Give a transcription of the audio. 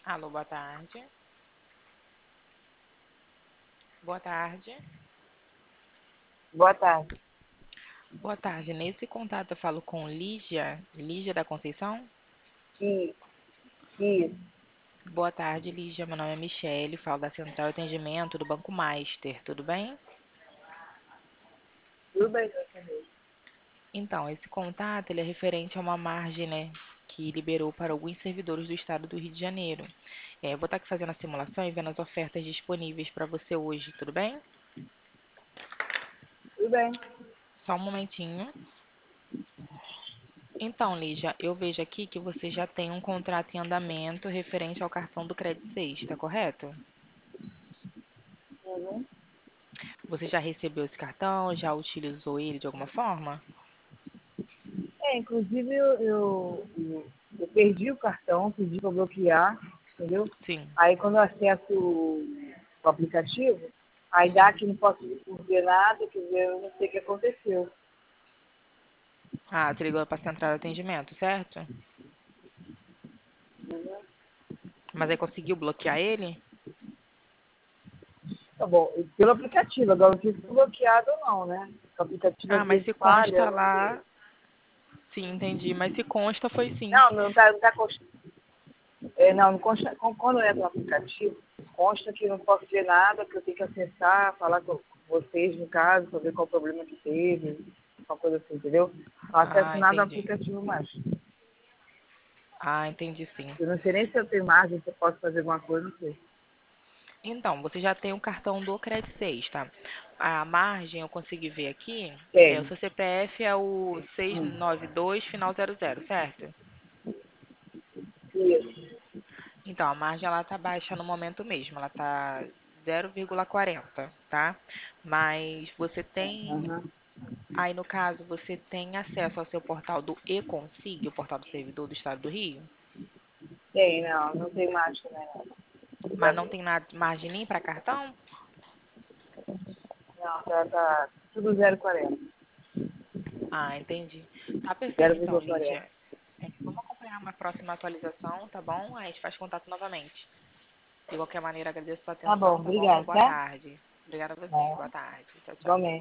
Alô, boa tarde. Boa tarde. Boa tarde. Boa tarde. Nesse contato eu falo com Lígia da Conceição. Que, que, Boa tarde, Lígia. Meu nome é Michele, falo da Central de Atendimento do Banco Master, tudo bem? tudo bem, graças a Deus. Então, esse contato ele é referente a uma margem, né, que liberou para alguns servidores do estado do Rio de Janeiro. Eu vou estar aqui fazendo a simulação e vendo as ofertas disponíveis para você hoje, tudo bem? Tudo bem. Só um momentinho. Então, Lígia, eu vejo aqui que você já tem um contrato em andamento referente ao cartão do Credit 6, está correto? Uhum. Você já recebeu esse cartão? Já utilizou ele de alguma forma? Inclusive eu perdi o cartão, pedi para bloquear, entendeu? Sim. Aí quando eu acesso o aplicativo, aí dá que não posso ver nada, quer dizer, eu não sei o que aconteceu. Ah, você ligou para a central de atendimento, certo? Uhum. Mas aí conseguiu bloquear ele? Tá bom, e pelo aplicativo, agora não sei se foi bloqueado ou não, né? O aplicativo Ah, às mas vezes se falha, consta eu não sei. lá. Sim, entendi. Mas se consta, foi sim. Não tá não consta, quando entra no aplicativo, consta que não posso ver nada, que eu tenho que acessar, falar com vocês, no caso, para ver qual o problema que teve, uma coisa assim, entendeu? Não acesso Ah, nada ao entendi. aplicativo mais. Ah, entendi sim. Eu não sei nem se eu tenho margem, se eu posso fazer alguma coisa, não sei. Então, você já tem o cartão do Credit 6, tá? A margem eu consegui ver aqui. O Tenho. seu CPF é o Hum. 692 final 00, certo? Isso. Então, a margem ela tá baixa no momento mesmo, ela tá 0,40, tá? Mas você tem, Uhum. aí no caso, você tem acesso ao seu portal do e-Consig, o portal do servidor do Estado do Rio, Tem, não tem margem também, não. mas Pra não ver. tem nada, margem nem para cartão? Não, tá tudo 0,40. Ah, entendi. Tá perfeito então, 0,40. Lídia. Vamos acompanhar uma próxima atualização, tá bom? Aí a gente faz contato novamente. De qualquer maneira, agradeço a sua Tá bom, atenção, tá bom? obrigado, Boa tá? tarde. Obrigada a você. É, Boa tarde. Tchau, tchau. igualmente.